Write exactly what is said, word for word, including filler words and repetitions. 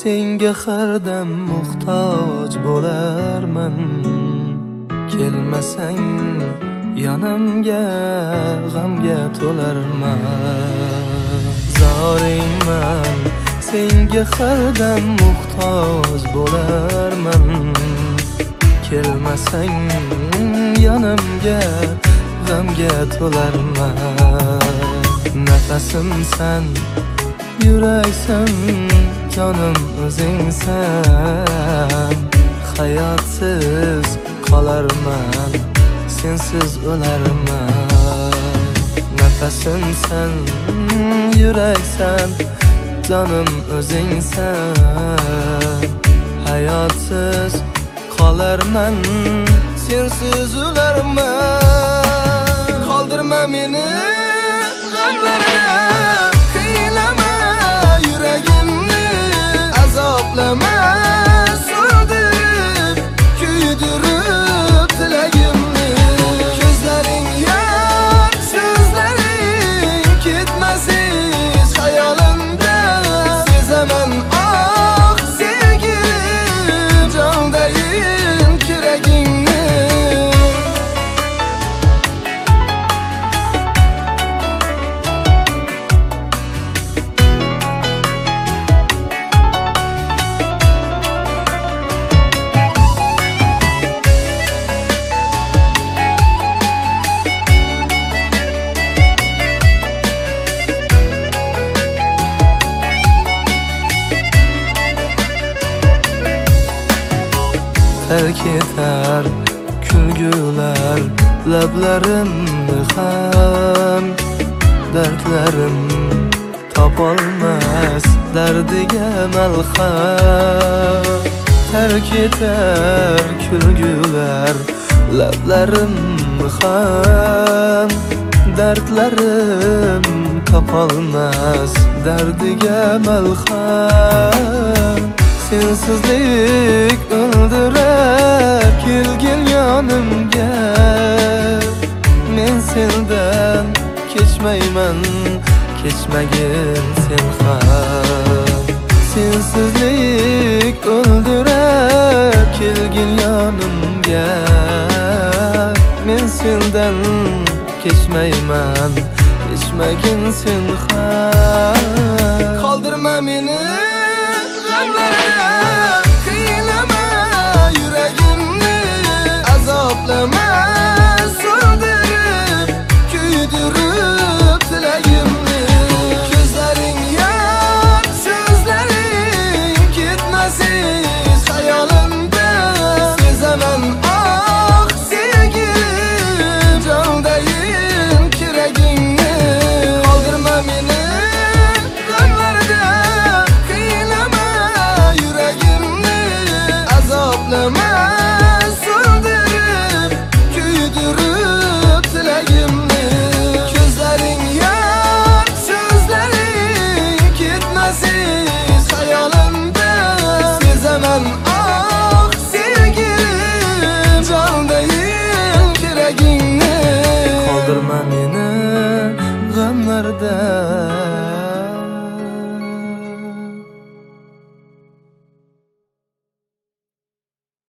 senga hardam muhtoj bo'larman. Kelmasang yonimga g'amga to'larman. Zoringman, senga hardam muhtoj bo'larman. Kelmasang yonimga g'amga to'larman. Nafasimsan, yuraksan, jonim o'zingsan. Hayotsiz qolarman, sensiz o'larman. Nafasimsan, yuraksan, jonim o'zingsan. Hayotsiz qolarman, sensiz o'larman. Qoldirma meni g'amlarda, qiynama yuragimni, azoblama, so'rdirib, kuydirib tilagimni. Ko'zlaring yosh, so'zlaring ketmasiz xayolimda. Sezaman oh sevgilim, jondayin kiragingni. Terk etar kulgular lablarimni ham. Dardlarim topolmas dardiga malham. Terk etar kulgular lablarimni ham. Dardlarim topolmas dardiga malham. Sensizlik o'ldirar kelgin yonimga. Men sendan kechmayman, kechmagin sen ham. Sensizlik o'ldirar kelgin yonimga. Men sendan kechmayman, kechmagin sen ham. Qoldirma meni g'amlarda, qiynama yuragimni, azoblama, so'rdirib, kuydirib tilagimni. Ko'zlaring yosh, so'zlaring ketmasiz xayolimda. Sezaman oh sevgilim, jondayin kiragingni. Qoldirma meni g'amlarda, azoblama, so'rdirib, kuydirib tilagimni. Ko'zlaring yosh, so'zlaring ketmasiz xayolimda. Sezaman oh sevgilim, jondayin kiragingni. Qoldirma meni g'amlarda.